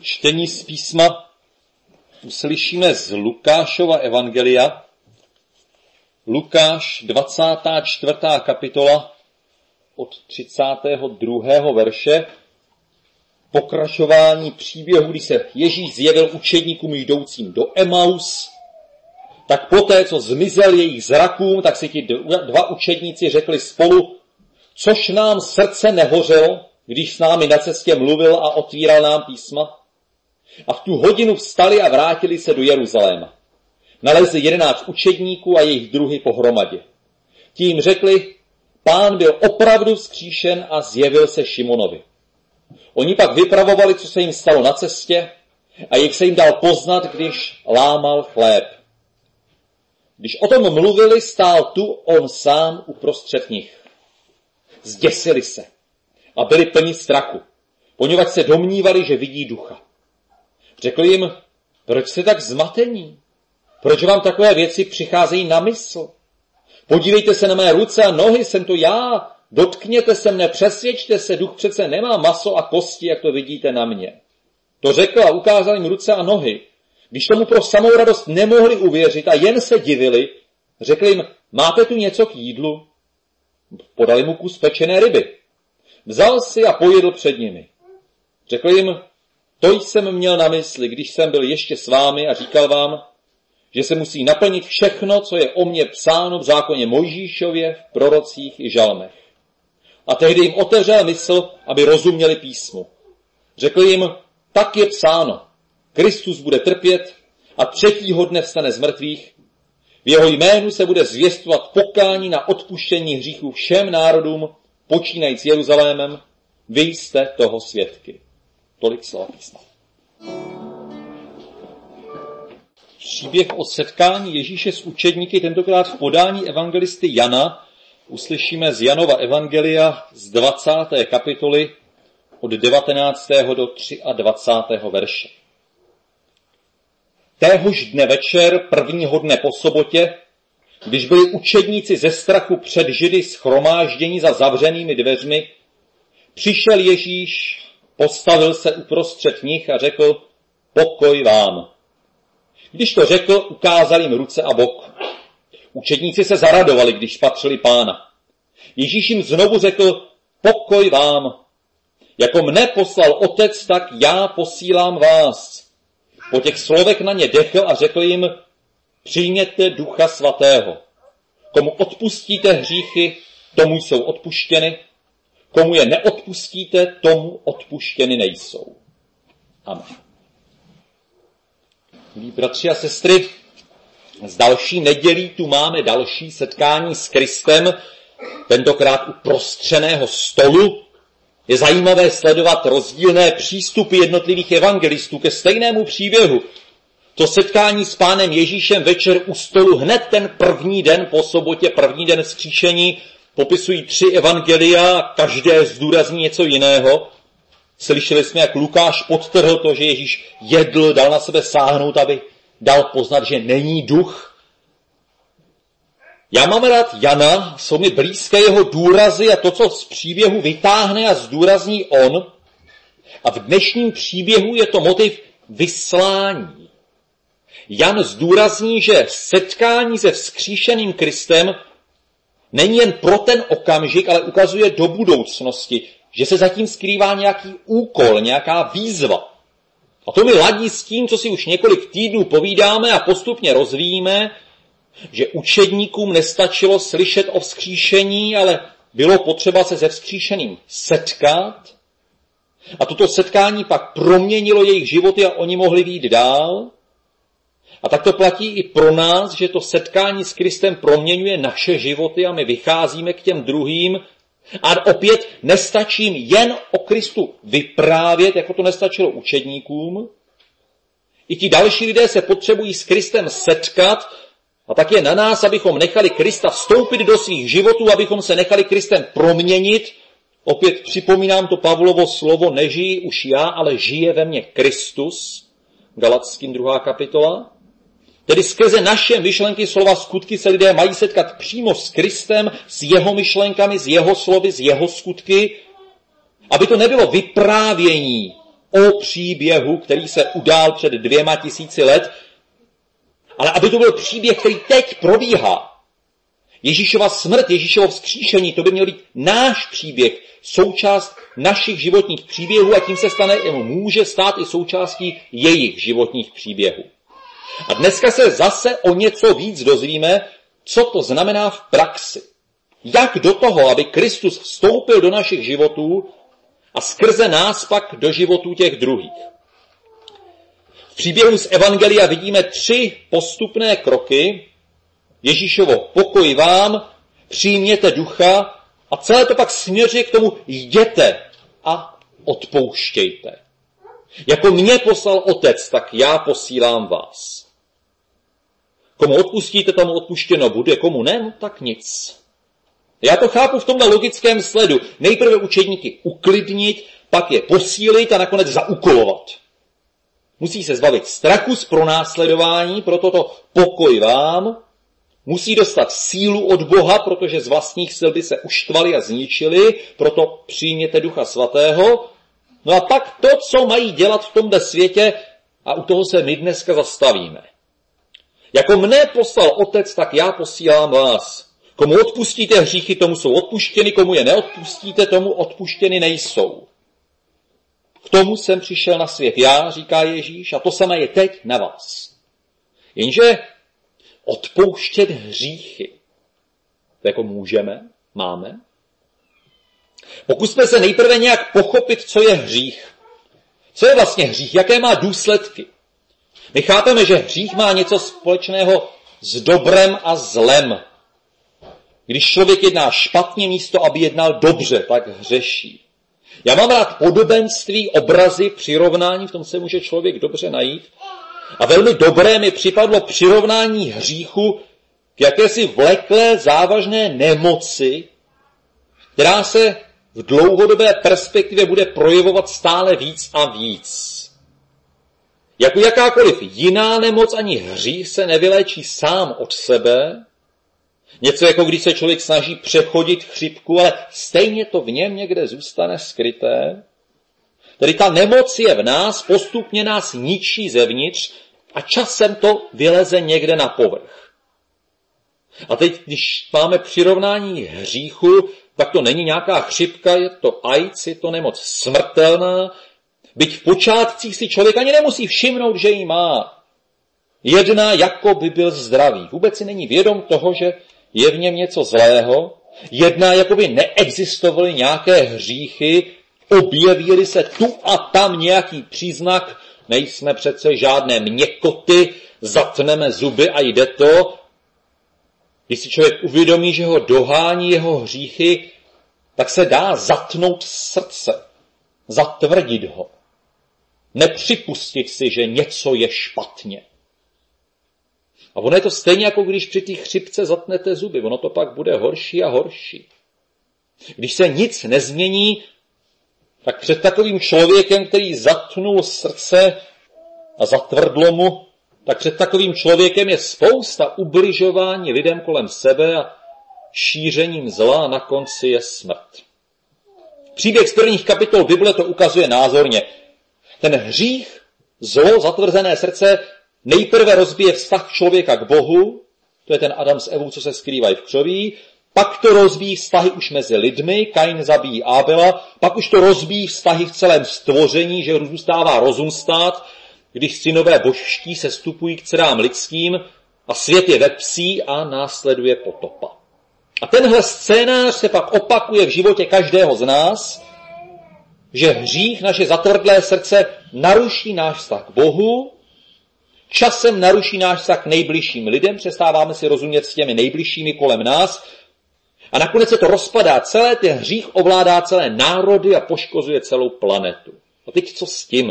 Čtení z písma uslyšíme z Lukášova evangelia. Lukáš, 24. kapitola od 32. verše. Pokračování příběhu, kdy se Ježíš zjevil učedníkům jdoucím do Emaus, tak poté, co zmizel jejich zrakům, tak si ti dva učedníci řekli spolu, což nám srdce nehořelo, když s námi na cestě mluvil a otvíral nám písma. A v tu hodinu vstali a vrátili se do Jeruzaléma. Nalezli 11 učedníků a jejich druhy pohromadě. Ti jim řekli, Pán byl opravdu vzkříšen a zjevil se Šimonovi. Oni pak vypravovali, co se jim stalo na cestě a jak se jim dal poznat, když lámal chléb. Když o tom mluvili, stál tu on sám uprostřed nich. Zděsili se a byli plni strachu, poněvadž se domnívali, že vidí ducha. Řekl jim, proč jste tak zmatení? Proč vám takové věci přicházejí na mysl? Podívejte se na mé ruce a nohy, jsem to já. Dotkněte se mne, přesvědčte se, duch přece nemá maso a kosti, jak to vidíte na mě. To řekl a ukázal jim ruce a nohy. Když tomu pro samou radost nemohli uvěřit a jen se divili, řekl jim, máte tu něco k jídlu? Podali mu kus pečené ryby. Vzal si a pojedl před nimi. Řekl jim, to jsem měl na mysli, když jsem byl ještě s vámi a říkal vám, že se musí naplnit všechno, co je o mně psáno v zákoně Mojžíšově, v prorocích i žalmech. A tehdy jim otevřel mysl, aby rozuměli písmu. Řekl jim, tak je psáno, Kristus bude trpět a 3. dne vstane z mrtvých. V jeho jménu se bude zvěstovat pokání na odpuštění hříchů všem národům, počínajíc Jeruzalémem. Vy jste toho svědky. Tolik slova písma. Příběh o setkání Ježíše s učedníky, tentokrát v podání evangelisty Jana, uslyšíme z Janova evangelia z 20. kapitoly od 19. do 23. verše. Téhož dne večer, prvního dne po sobotě, když byli učedníci ze strachu před Židy shromáždění za zavřenými dveřmi, přišel Ježíš, postavil se uprostřed nich a řekl, pokoj vám. Když to řekl, ukázal jim ruce a bok. Učedníci se zaradovali, když spatřili Pána. Ježíš jim znovu řekl, pokoj vám. Jako mne poslal Otec, tak já posílám vás. Po těch slovech na ně dechl a řekl jim, přijměte Ducha Svatého. Komu odpustíte hříchy, tomu jsou odpuštěny. Komu je neodpustíte, tomu odpuštěny nejsou. Amen. Milí bratři a sestry, z další nedělí tu máme další setkání s Kristem, tentokrát u prostřeného stolu. Je zajímavé sledovat rozdílné přístupy jednotlivých evangelistů ke stejnému příběhu. To setkání s Pánem Ježíšem večer u stolu, hned ten první den po sobotě, první den vzkříšení, popisují 3 evangelia, každé zdůrazní něco jiného. Slyšeli jsme, jak Lukáš podtrhl to, že Ježíš jedl, dal na sebe sáhnout, aby dal poznat, že není duch. Já mám rád Jana, jsou mi blízké jeho důrazy a to, co z příběhu vytáhne a zdůrazní on. A v dnešním příběhu je to motiv vyslání. Jan zdůrazní, že setkání se vzkříšeným Kristem není jen pro ten okamžik, ale ukazuje do budoucnosti, že se zatím skrývá nějaký úkol, nějaká výzva. A to mi ladí s tím, co si už několik týdnů povídáme a postupně rozvíjíme, že učedníkům nestačilo slyšet o vzkříšení, ale bylo potřeba se se vzkříšeným setkat. A toto setkání pak proměnilo jejich životy a oni mohli jít dál. A tak to platí i pro nás, že to setkání s Kristem proměňuje naše životy a my vycházíme k těm druhým. A opět nestačí jen o Kristu vyprávět, jako to nestačilo učedníkům. I ti další lidé se potřebují s Kristem setkat a tak je na nás, abychom nechali Krista vstoupit do svých životů, abychom se nechali Kristem proměnit. Opět připomínám to Pavlovo slovo, nežijí už já, ale žije ve mně Kristus. Galatským 2. kapitola. Tedy skrze naše myšlenky, slova, skutky se lidé mají setkat přímo s Kristem, s jeho myšlenkami, s jeho slovy, s jeho skutky, aby to nebylo vyprávění o příběhu, který se udál před 2000 let, ale aby to byl příběh, který teď probíhá. Ježíšova smrt, Ježíšovo vzkříšení, to by měl být náš příběh, součást našich životních příběhů a tím se může stát i součástí jejich životních příběhů. A dneska se zase o něco víc dozvíme, co to znamená v praxi. Jak do toho, aby Kristus vstoupil do našich životů a skrze nás pak do životů těch druhých. V příběhu z Evangelia vidíme 3 postupné kroky. Ježíšovo pokoj vám, přijměte ducha a celé to pak směřuje k tomu jděte a odpouštějte. Jako mě poslal Otec, tak já posílám vás. Komu odpustíte, tomu odpuštěno bude, komu ne, no tak nic. Já to chápu v tomhle logickém sledu. Nejprve učedníky uklidnit, pak je posílit a nakonec zaúkolovat. Musí se zbavit strachu z pronásledování, proto to pokoj vám. Musí dostat sílu od Boha, protože z vlastních sil by se uštvali a zničili, proto přijměte Ducha Svatého. No a pak to, co mají dělat v tomhle světě, a u toho se my dneska zastavíme. Jako mne poslal Otec, tak já posílám vás. Komu odpustíte hříchy, tomu jsou odpuštěny, komu je neodpustíte, tomu odpuštěny nejsou. K tomu jsem přišel na svět já, říká Ježíš, a to samé je teď na vás. Jenže odpouštět hříchy, to jako můžeme, máme. Pokusme se nejprve nějak pochopit, co je hřích. Co je vlastně hřích, jaké má důsledky. My chápeme, že hřích má něco společného s dobrem a zlem. Když člověk jedná špatně místo, aby jednal dobře, tak hřeší. Já mám rád podobenství, obrazy, přirovnání, v tom se může člověk dobře najít. A velmi dobré mi připadlo přirovnání hříchu k jakési vleklé závažné nemoci, která se v dlouhodobé perspektivě bude projevovat stále víc a víc. Jako jakákoliv jiná nemoc ani hřích se nevyléčí sám od sebe. Něco jako když se člověk snaží přechodit chřipku, ale stejně to v něm někde zůstane skryté. Tedy ta nemoc je v nás, postupně nás ničí zevnitř a časem to vyleze někde na povrch. A teď, když máme přirovnání hříchu, tak to není nějaká chřipka, je to AIDS, je to nemoc smrtelná. Byť v počátcích si člověk ani nemusí všimnout, že ji má. Jedná, jako by byl zdravý. Vůbec si není vědom toho, že je v něm něco zlého. Jedná, jako by neexistovaly nějaké hříchy, objevily se tu a tam nějaký příznak, nejsme přece žádné měkoty, zatneme zuby a jde to. Když si člověk uvědomí, že ho dohání jeho hříchy, tak se dá zatnout srdce, zatvrdit ho. Nepřipustit si, že něco je špatně. A ono je to stejně, jako když při té chřipce zatnete zuby. Ono to pak bude horší a horší. Když se nic nezmění, tak před takovým člověkem, který zatnul srdce a zatvrdlo mu, tak před takovým člověkem je spousta ubližování lidem kolem sebe a šířením zla a na konci je smrt. Příběh z prvních kapitol Bible to ukazuje názorně. Ten hřích, zlo, zatvrzené srdce nejprve rozbije vztah člověka k Bohu, to je ten Adam s Evou, co se skrývají v křoví, pak to rozbíjí vztahy už mezi lidmi, Kain zabíjí Ábela, pak už to rozbíjí vztahy v celém stvoření, že zůstává rozum stát, když synové božští se stupují k dcerám lidským a svět je ve psí a následuje potopa. A tenhle scénář se pak opakuje v životě každého z nás, že hřích, naše zatvrdlé srdce, naruší náš vztah k Bohu, časem naruší náš vztah k nejbližším lidem, přestáváme si rozumět s těmi nejbližšími kolem nás a nakonec se to rozpadá. Celé ten hřích ovládá celé národy a poškozuje celou planetu. A teď co s tím?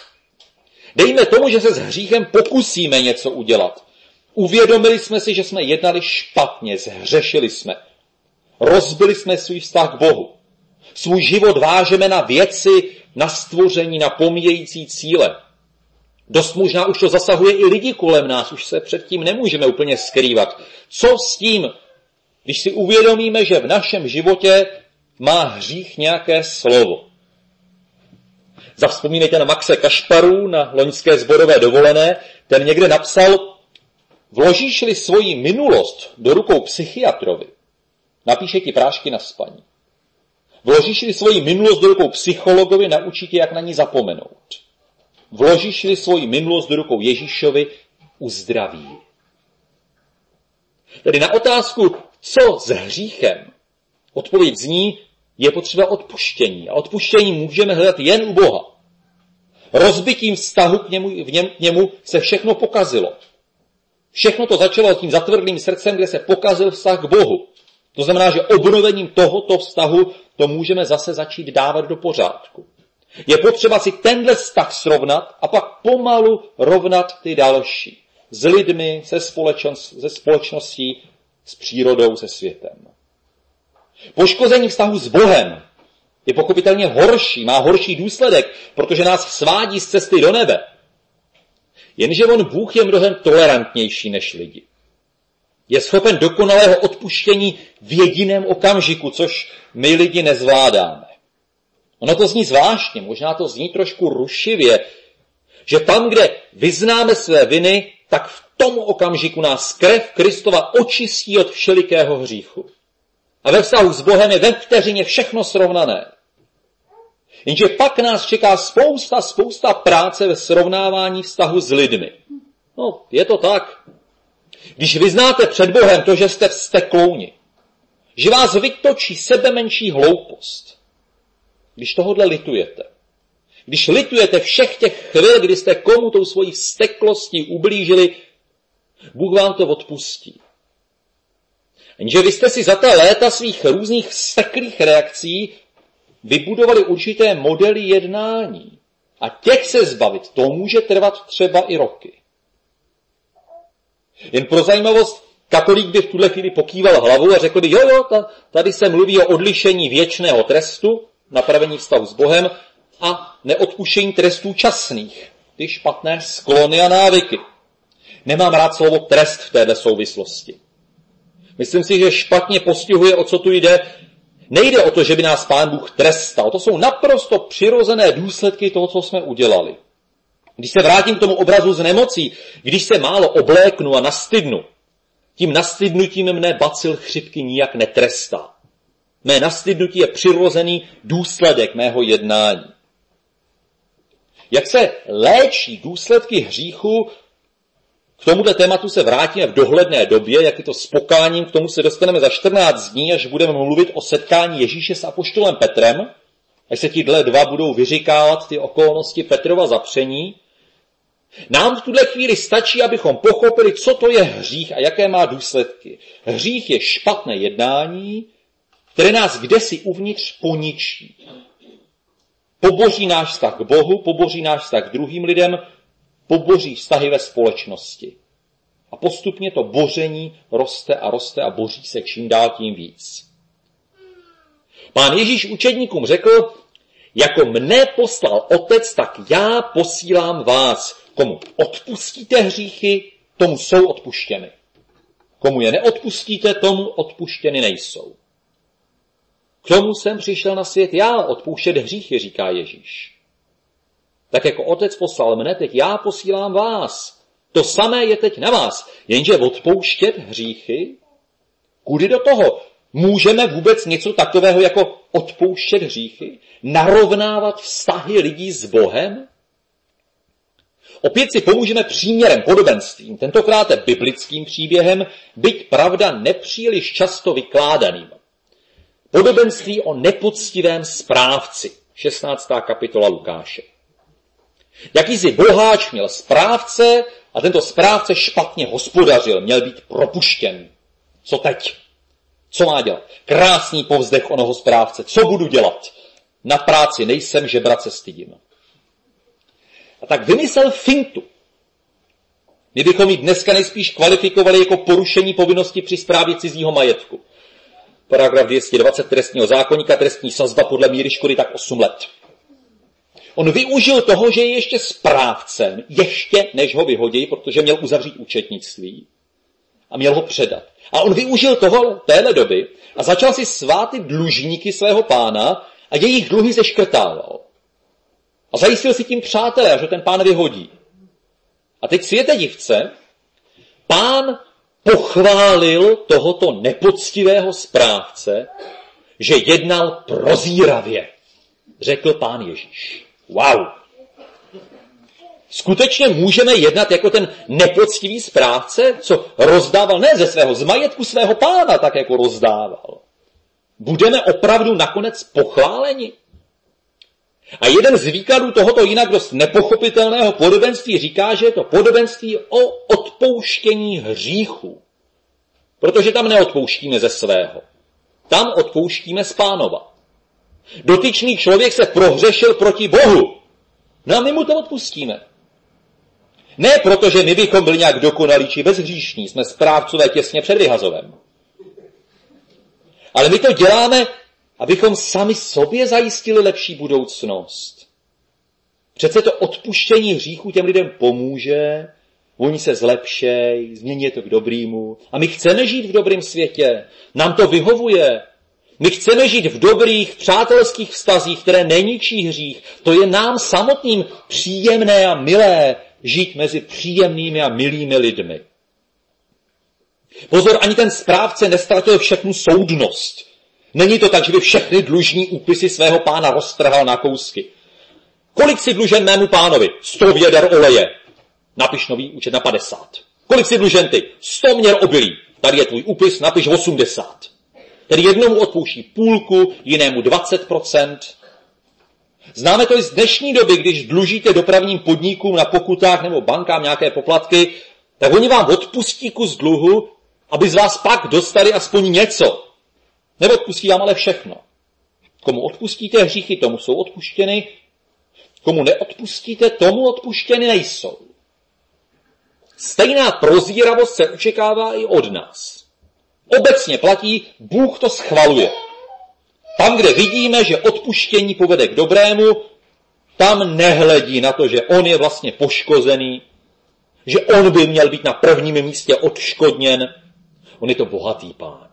Dejme tomu, že se s hříchem pokusíme něco udělat. Uvědomili jsme si, že jsme jednali špatně, zhřešili jsme. Rozbili jsme svůj vztah k Bohu. Svůj život vážeme na věci, na stvoření, na pomíjející cíle. Dost možná už to zasahuje i lidi kolem nás, už se před tím nemůžeme úplně skrývat. Co s tím, když si uvědomíme, že v našem životě má hřích nějaké slovo? Zavzpomínejte na Maxe Kašparu na loňské sborové dovolené, ten někde napsal, vložíš-li svoji minulost do rukou psychiatrovi, napíše ti prášky na spaní. Vložíš-li svoji minulost do rukou psychologovi, naučí tě, jak na ní zapomenout. Vložíš-li svoji minulost do rukou Ježíšovi, uzdraví. Tedy na otázku, co s hříchem, odpověď zní, je potřeba odpuštění. A odpuštění můžeme hledat jen u Boha. Rozbitím vztahu k němu se všechno pokazilo. Všechno to začalo tím zatvrdlým srdcem, kde se pokazil vztah k Bohu. To znamená, že obnovením tohoto vztahu to můžeme zase začít dávat do pořádku. Je potřeba si tenhle vztah srovnat a pak pomalu rovnat ty další. S lidmi, se společností, s přírodou, se světem. Poškození vztahu s Bohem je pochopitelně horší, má horší důsledek, protože nás svádí z cesty do nebe. Jenže Bůh je mnohem tolerantnější než lidi. Je schopen dokonalého odpuštění v jediném okamžiku, což my lidi nezvládáme. Ono to zní zvláštně, možná to zní trošku rušivě, že tam, kde vyznáme své viny, tak v tom okamžiku nás krev Kristova očistí od všelikého hříchu. A ve vztahu s Bohem je ve vteřině všechno srovnané. Jenže pak nás čeká spousta práce ve srovnávání vztahu s lidmi. No, je to tak. Když vyznáte před Bohem to, že jste vzteklouni, že vás vytočí sebemenší hloupost, když tohodle litujete, když litujete všech těch chvil, kdy jste komu tou svojí vzteklostí ublížili, Bůh vám to odpustí. Jenže vy jste si za ta léta svých různých vzteklých reakcí vybudovali určité modely jednání. A těch se zbavit, to může trvat třeba i roky. Jen pro zajímavost, katolík by v tuhle chvíli pokýval hlavu a řekl by, jo, tady se mluví o odlišení věčného trestu, napravení vztahu s Bohem a neodpuštění trestů časných, ty špatné sklony a návyky. Nemám rád slovo trest v této souvislosti. Myslím si, že špatně postihuje, o co tu jde. Nejde o to, že by nás Pán Bůh trestal. To jsou naprosto přirozené důsledky toho, co jsme udělali. Když se vrátím k tomu obrazu z nemocí, když se málo obléknu a nastydnu, tím nastydnutím mne bacil chřipky nijak netrestá. Mé nastydnutí je přirozený důsledek mého jednání. Jak se léčí důsledky hříchu, k tomuto tématu se vrátíme v dohledné době, jak je to s pokáním, k tomu se dostaneme za 14 dní, až budeme mluvit o setkání Ježíše s apoštolem Petrem, až se tihle dva budou vyříkávat ty okolnosti Petrova zapření. Nám v tuhle chvíli stačí, abychom pochopili, co to je hřích a jaké má důsledky. Hřích je špatné jednání, které nás kdesi uvnitř poničí. Poboří náš vztah k Bohu, poboří náš vztah k druhým lidem, poboří vztahy ve společnosti. A postupně to boření roste a boří se čím dál tím víc. Pán Ježíš učedníkům řekl, jako mne poslal Otec, tak já posílám vás. Komu odpustíte hříchy, tomu jsou odpuštěny. Komu je neodpustíte, tomu odpuštěny nejsou. K tomu jsem přišel na svět já odpouštět hříchy, říká Ježíš. Tak jako Otec poslal mne, teď já posílám vás. To samé je teď na vás. Jenže odpouštět hříchy? Kudy do toho? Můžeme vůbec něco takového jako odpouštět hříchy? Narovnávat vztahy lidí s Bohem? Opět si pomůžeme příměrem, podobenstvím, tentokrát biblickým příběhem, byť pravda nepříliš často vykládaným. Podobenství o nepoctivém správci, 16. kapitola Lukáše. Jakýsi boháč měl správce a tento správce špatně hospodařil, měl být propuštěn. Co teď? Co má dělat? Krásný povzdech onoho správce. Co budu dělat? Na práci nejsem, žebrat se stydím. A tak vymyslel fintu. My bychom ji dneska nejspíš kvalifikovali jako porušení povinnosti při správě cizího majetku. Paragraf 220 trestního zákoníka, trestní sazba podle míry škody tak 8 let. On využil toho, že je ještě správcem, ještě než ho vyhodí, protože měl uzavřít účetnictví a měl ho předat. A on využil téhle doby a začal si svátit dlužníky svého pána a jejich dluhy zeškrtával. A A zajistil si tím přátelé, až ho ten pán vyhodí. A teď světe divce, pán pochválil tohoto nepoctivého správce, že jednal prozíravě, řekl pán Ježíš. Wow! Skutečně můžeme jednat jako ten nepoctivý správce, co rozdával ne z majetku svého pána, tak jako rozdával. Budeme opravdu nakonec pochváleni? A jeden z výkladů tohoto jinak dost nepochopitelného podobenství říká, že je to podobenství o odpouštění hříchu. Protože tam neodpouštíme ze svého. Tam odpouštíme z Pánova. Dotyčný člověk se prohřešil proti Bohu. No a my mu to odpustíme. Ne proto, že my bychom byli nějak dokonalí či bezhříšní, jsme správcové těsně před vyhazovem. Ale my to děláme, abychom sami sobě zajistili lepší budoucnost. Přece to odpuštění hříchu těm lidem pomůže, oni se zlepšejí, změní je to k dobrýmu. A my chceme žít v dobrém světě, nám to vyhovuje. My chceme žít v dobrých, přátelských vztazích, které neničí hřích. To je nám samotným příjemné a milé žít mezi příjemnými a milými lidmi. Pozor, ani ten správce neztratil všechnu soudnost. Není to tak, že by všechny dlužní úpisy svého pána roztrhal na kousky. Kolik si dlužen mému pánovi? 100 věder oleje. Napiš nový účet na 50. Kolik si dlužen ty? 100 měr obilí. Tady je tvůj úpis, napiš 80. Tedy jednomu odpouští půlku, jinému 20%. Známe to i z dnešní doby, když dlužíte dopravním podnikům na pokutách nebo bankám nějaké poplatky, tak oni vám odpustí kus dluhu, aby z vás pak dostali aspoň něco. Neodpustí vám ale všechno. Komu odpustíte hříchy, tomu jsou odpuštěny. Komu neodpustíte, tomu odpuštěny nejsou. Stejná prozíravost se očekává i od nás. Obecně platí, Bůh to schvaluje. Tam, kde vidíme, že odpuštění povede k dobrému, tam nehledí na to, že on je vlastně poškozený, že on by měl být na prvním místě odškodněn. On je to bohatý pán.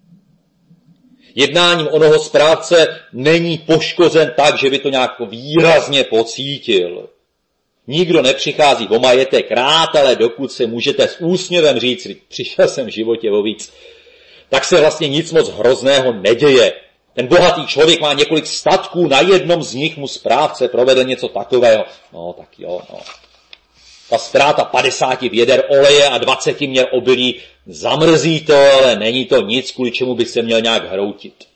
Jednáním onoho správce není poškozen tak, že by to nějak výrazně pocítil. Nikdo nepřichází o majetek rád, ale dokud se můžete s úsměvem říct, přišel jsem v životě o víc, tak se vlastně nic moc hrozného neděje. Ten bohatý člověk má několik statků, na jednom z nich mu správce provede něco takového. No tak jo, no. Ta ztráta 50 věder oleje a 20 měr obilí, zamrzí to, ale není to nic, kvůli čemu by se měl nějak hroutit.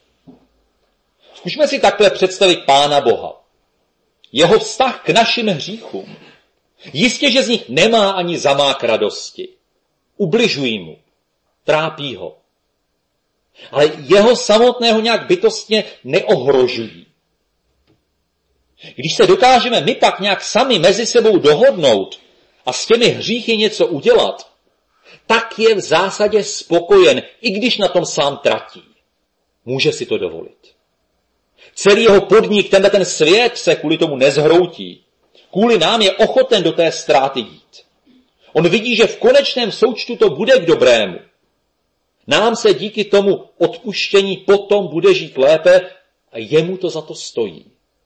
Zkusme si takhle představit Pána Boha. Jeho vztah k našim hříchům. Jistě, že z nich nemá ani zamák radosti. Ubližují mu, trápí ho. Ale jeho samotného nějak bytostně neohrožují. Když se dokážeme my pak nějak sami mezi sebou dohodnout a s těmi hříchy něco udělat, tak je v zásadě spokojen, i když na tom sám tratí. Může si to dovolit. Celý jeho podnik, ten svět se kvůli tomu nezhroutí. Kvůli nám je ochoten do té ztráty jít. On vidí, že v konečném součtu to bude k dobrému. Nám se díky tomu odpuštění potom bude žít lépe a jemu to za to stojí.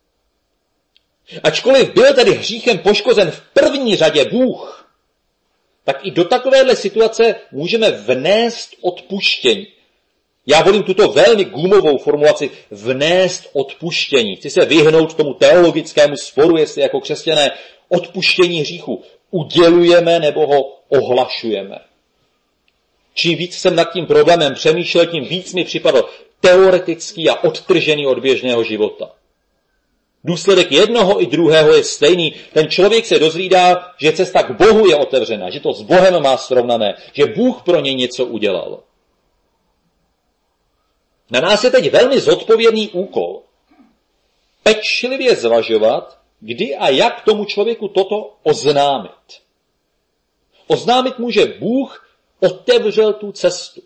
Ačkoliv byl tedy hříchem poškozen v první řadě Bůh, tak i do takovéhle situace můžeme vnést odpuštění. Já volím tuto velmi gumovou formulaci vnést odpuštění. Chci se vyhnout tomu teologickému sporu, jestli jako křesťané odpuštění hříchu udělujeme nebo ho ohlašujeme. Čím víc jsem nad tím problémem přemýšlel, tím víc mi připadl teoretický a odtržený od běžného života. Důsledek jednoho i druhého je stejný. Ten člověk se dozvídá, že cesta k Bohu je otevřena, že to s Bohem má srovnané, že Bůh pro něj něco udělal. Na nás je teď velmi zodpovědný úkol. Pečlivě zvažovat, kdy a jak tomu člověku toto oznámit. Oznámit mu, že Bůh otevřel tu cestu.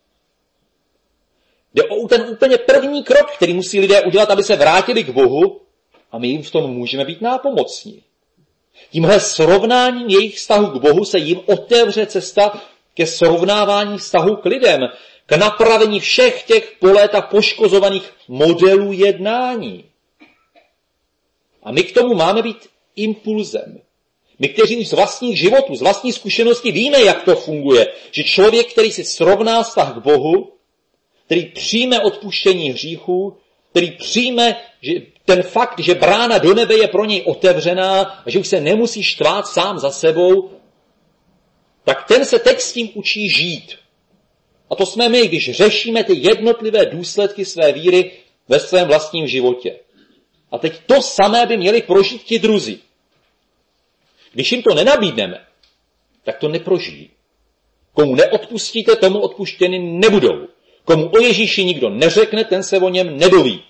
Jde o ten úplně první krok, který musí lidé udělat, aby se vrátili k Bohu, a my jim v tom můžeme být nápomocní. Tímhle srovnáním jejich vztahu k Bohu se jim otevře cesta ke srovnávání vztahu k lidem, k napravení všech těch po léta poškozovaných modelů jednání. A my k tomu máme být impulzem. My, kteří už z vlastních životů, z vlastní zkušenosti víme, jak to funguje, že člověk, který si srovná vztah k Bohu, který přijme odpuštění hříchů, který přijme že ten fakt, že brána do nebe je pro něj otevřená a že už se nemusí štvát sám za sebou, tak ten se teď s tím učí žít. A to jsme my, když řešíme ty jednotlivé důsledky své víry ve svém vlastním životě. A teď to samé by měli prožít ti druzí. Když jim to nenabídneme, tak to neprožijí. Komu neodpustíte, tomu odpuštěny nebudou. Komu o Ježíši nikdo neřekne, ten se o něm nedoví.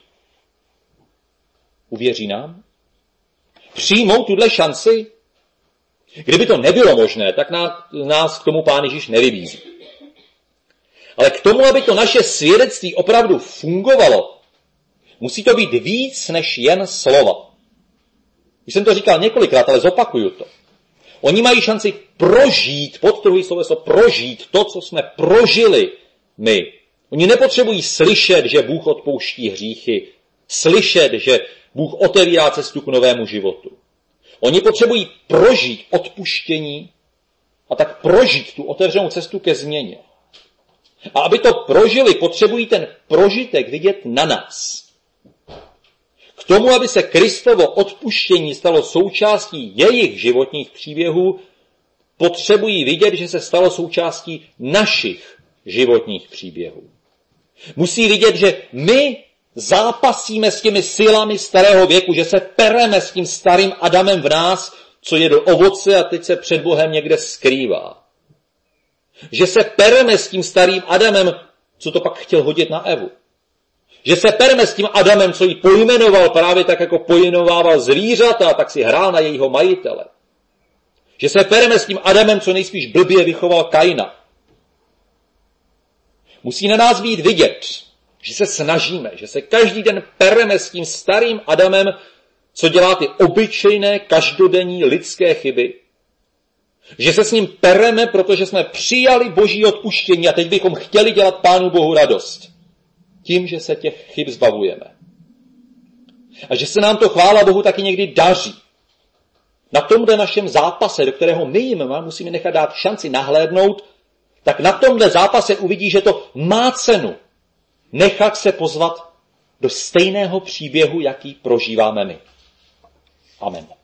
Uvěří nám? Přijmou tuhle šanci? Kdyby to nebylo možné, tak nás k tomu Pán Ježíš nevybízí. Ale k tomu, aby to naše svědectví opravdu fungovalo, musí to být víc než jen slova. Už jsem to říkal několikrát, ale zopakuju to. Oni mají šanci prožít, podtrhují sloveso prožít to, co jsme prožili my. Oni nepotřebují slyšet, že Bůh odpouští hříchy, slyšet, že Bůh otevírá cestu k novému životu. Oni potřebují prožít odpuštění a tak prožít tu otevřenou cestu ke změně. A aby to prožili, potřebují ten prožitek vidět na nás. K tomu, aby se Kristovo odpuštění stalo součástí jejich životních příběhů, potřebují vidět, že se stalo součástí našich životních příběhů. Musí vidět, že my zápasíme s těmi silami starého věku, že se pereme s tím starým Adamem v nás, co jedl ovoce a teď se před Bohem někde skrývá. Že se pereme s tím starým Adamem, co to pak chtěl hodit na Evu. Že se pereme s tím Adamem, co ji pojmenoval právě tak, jako pojmenovával zvířata, tak si hrál na jejího majitele. Že se pereme s tím Adamem, co nejspíš blbě vychoval Kaina. Musí na nás být vidět, že se snažíme, že se každý den pereme s tím starým Adamem, co dělá ty obyčejné, každodenní lidské chyby. Že se s ním pereme, protože jsme přijali Boží odpuštění a teď bychom chtěli dělat Pánu Bohu radost. Tím, že se těch chyb zbavujeme. A že se nám to, chvála Bohu, taky někdy daří. Na tomhle našem zápase, do kterého my jim musíme nechat dát šanci nahlédnout, tak na tomhle zápase uvidí, že to má cenu nechat se pozvat do stejného příběhu, jaký prožíváme my. Amen.